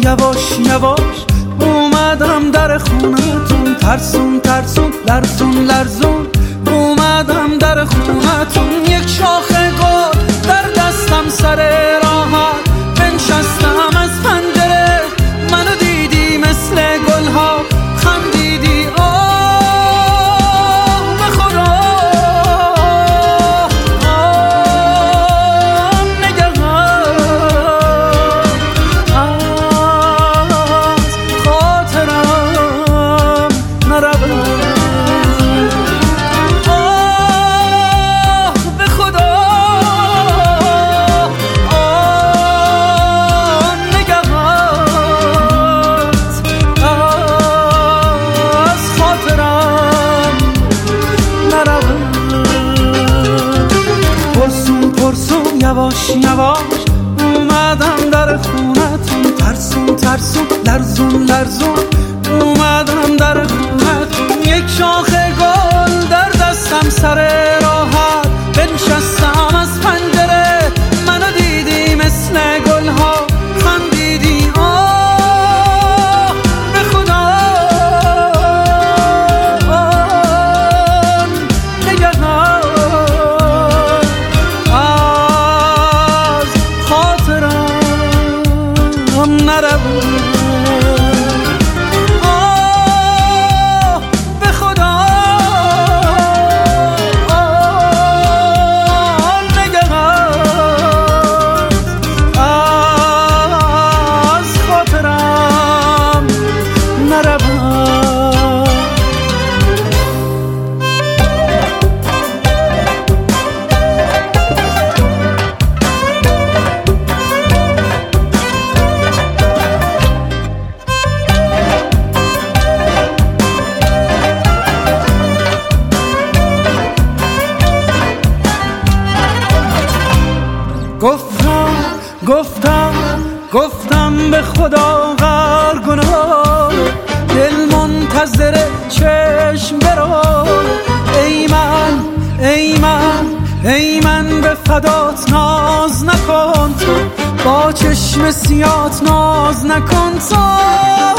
یواش یواش اومدم در خونتون، ترسون ترسون لرزون لرزون اومدم در خونتون. یک شاخه گل در دستم سر راحت بنشستم از پنجره، منو دیدی مثل گلها خندیدی. یواش یواش اومدم در خونتون، ترسون ترسون لرزون لرزون اومدم در خونتون. یک شاخه گل در دستم سر راحت بنشستم از پنجره، منو دیدی مثل گلها خندیدی. آه به خدا نگهان گفتم به خدا غر گناه، دل منتظر چشم برو. ای من به فدات ناز نکن تو، با چشم سیات ناز نکن تو.